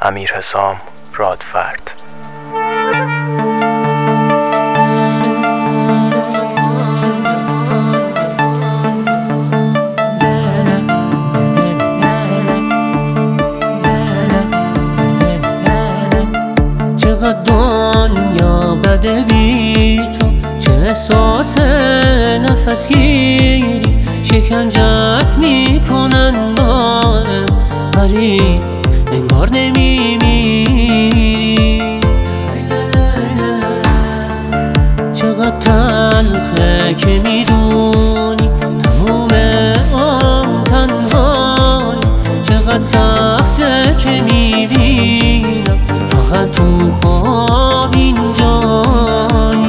امیر حسام رادفرد. چقدر دنیا بده بی تو، چه احساس نفس گیری شکنجت میکنن دائم، ولی انگار نمیمیری. چقدر تلخه که میدونی تموم آن تنهایی، چقدر سخته که میبینم فقط تو خواب اینجایی.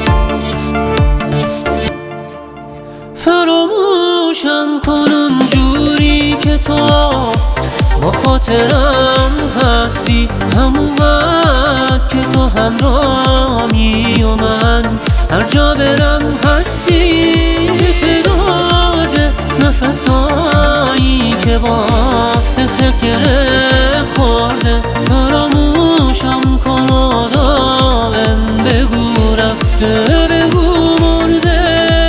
فراموشم کن اونجوری که تو با خاطرم هستی، همون وقت که تو همراهمی و من هر جا برم هستی. تعداد نفسایی که با دخل گره خورده، فراموشم کن و دائم بگو رفته، بگو مرده.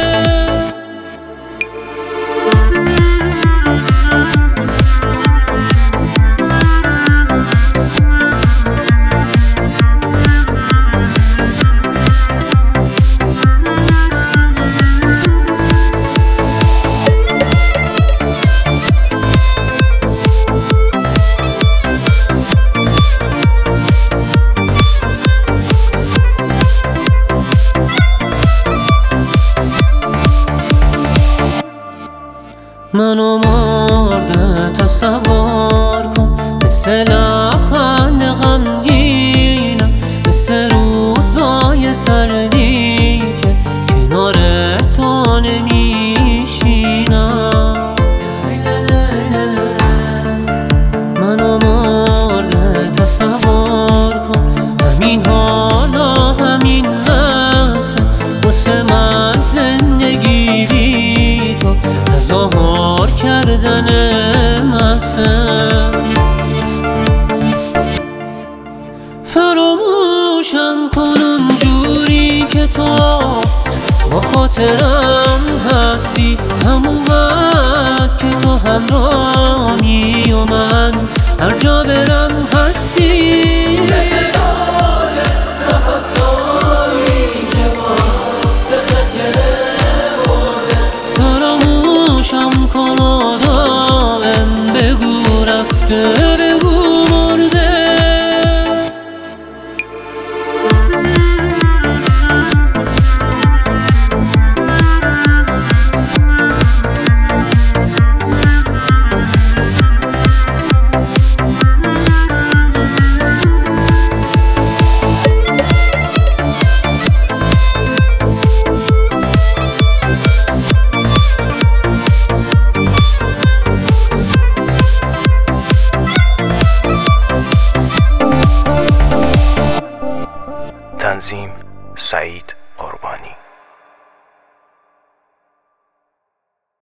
منو مرده تصور کن، مثل لبخند غمگینم، مثل روزای سردی که کنار تو نمیشینم. منو مرده تصور کن، همین حالا همین لحظه واسه من زندگی بی تو تظاهر کردن محسن. فراموشم کن اونجوری که تو با خاطرم هستی، همون وقت که تو همراهمی و من هر جا برم هستی. فراموشم کن و دائم بگو رفته، بگو مرده. تنظیم سعید